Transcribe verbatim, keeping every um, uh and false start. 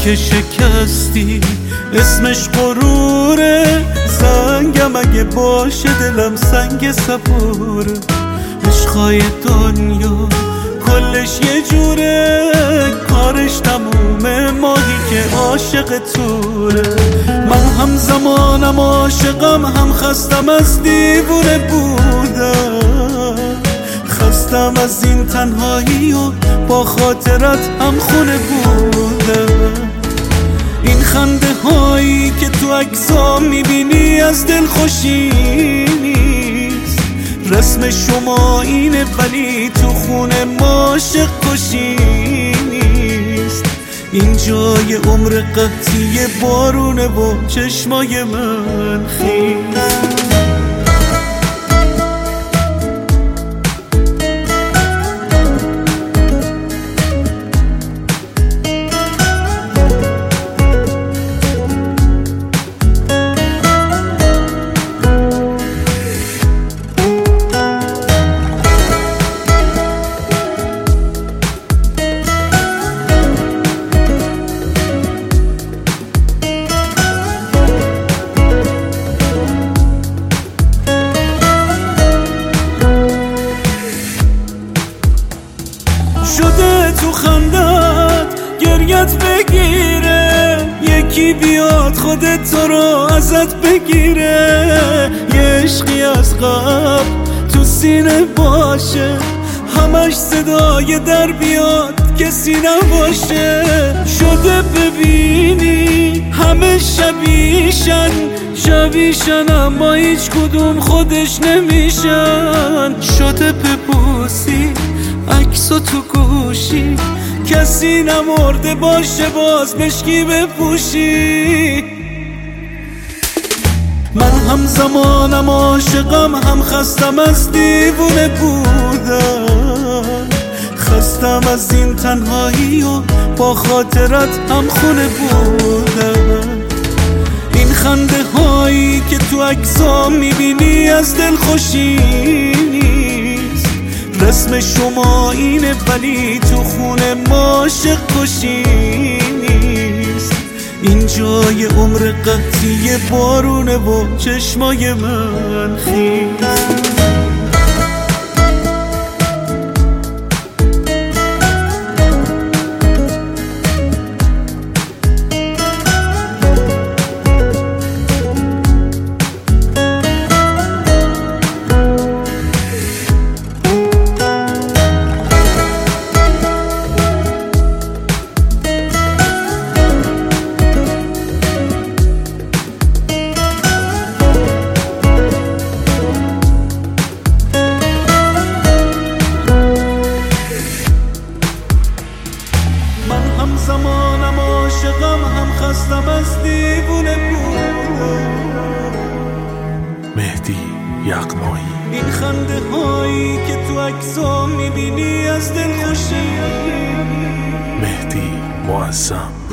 که شکستی اسمش غروره، سنگم اگه باشه دلم سنگ صبوره. عشقای دنیا کلش یه جوره، کارش تمومه ماهی که عاشق توره. من هم زمانم عاشقم، هم خستم از دیوونه بودم، خستم از این تنهایی و با خاطرت هم خونه بودم. این خنده هایی که تو عکسام میبینی از دل خوشی نیست، رسم شما اینه ولی تو خونه ما عاشق کشی نیست. این جای عمر قحطی بارونه و چشمای من خیست. شده تو خندت گریت بگیره، یکی بیاد خودت تو رو ازت بگیره. یه عشقی از قبل تو سینه باشه، همش صدای در بیاد کسی نباشه. شده ببینی همه شبیشن شبیشن اما هیچ کدوم خودش نمیشن. شده ببوسی عکسو تو گوشی، کسی نمرده باشه باز مشکی بپوشی. من هم زمانم عاشقم، هم خستم از دیوونه بودم، خستم از این تنهایی و با خاطرت هم خونه بودم. این خنده هایی که تو عکسام میبینی از دل خوشی نیست، رسم شما اینه ولی تو خونه ما عاشق کشی نیست. این جای عمر قحطی بارونه و چشمای من خیست. هم زمانم عاشقم، هم خستم از دیوونه بودم. مهدی یغمایی. این خنده هایی که تو عکسام میبینی از دل خوشی. مهدی معظم.